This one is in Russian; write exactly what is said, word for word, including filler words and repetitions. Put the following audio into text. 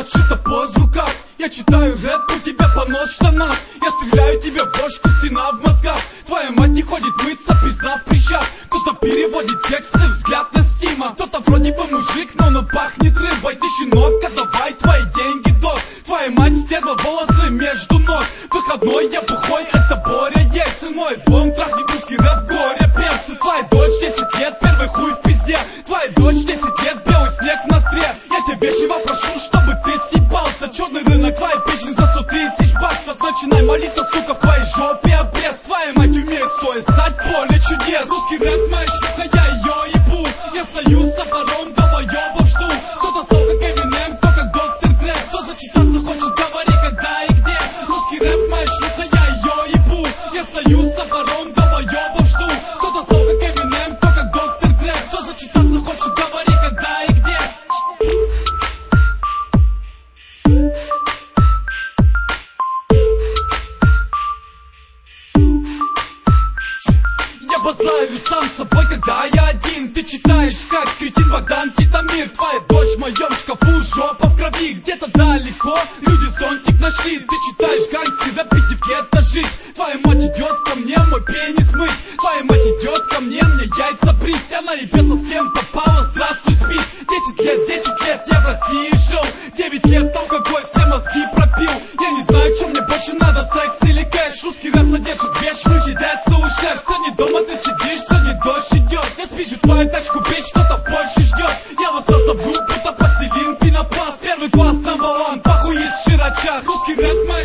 сшито под рукав. Я читаю рэп, у тебя понос в штанах. Я стреляю тебе в бошку, стена в мозгах. Твоя мать не ходит мыться, пизда в прыщах. Кто-то переводит тексты, взгляд на стима. Кто-то вроде бы мужик, но он пахнет рыбой. Ты щенок, отдавай твои деньги, док. Твоя мать стерла волосы между ног. Выходной я бухой, это Боря Ельцин. Мой альбом трахнет русский рэп, горе перцы. Твоя дочь десять лет, первый хуй в пизде. Твоя дочь десять лет, белый снег в ноздре. Я тебя вежливо прошу, чтобы ты съебался. Черный рынок, твоя песня за сто тысяч баксов. Начинай молиться, сука, в твоей жопе обрез. Твоя мать умеет стоя ссать, поле чудес. Русский рэп, моя шлюха, я ее ебу. Я стою с топором, долбоебов жду. Кто-то стал как Эминем, кто как доктор Дре. Кто зачитаться хочет, говори когда и где. Русский рэп, моя шлюха, я ее ебу. Я стою с топором, долбоебов жду. Кто-то стал как Эминем, кто как доктор Дре. Кто зачитаться хочет, говори когда и где. Я базарю сам с собой, когда я один. Ты читаешь, как кретин Богдан Титамир. Твоя дочь в моем шкафу, жопа в крови. Где-то далеко люди зонтик нашли. Ты читаешь гангстер, рэп, иди в гетто жить. Твоя мать идет ко мне, мой пенис мыть. Твоя мать идет ко мне, мне яйца брить. Она ебется с кем попала, здравствуй, спит. Десять лет, десять лет я в России жил. Девять лет алкоголь, все мозги пропил. Я не знаю, что мне больше надо, секс или кэш. Русский рэп содержит две шлюхи, дается у шеф. Сегодня дома ты сидишь, сегодня дождь идет. Я спизжу твою тачку, бич, кто-то в Польше ждет. Я вас оставлю, будто поселин, пенопласт. Первый класс, number one, похуй из широчах. Русский рэп, моя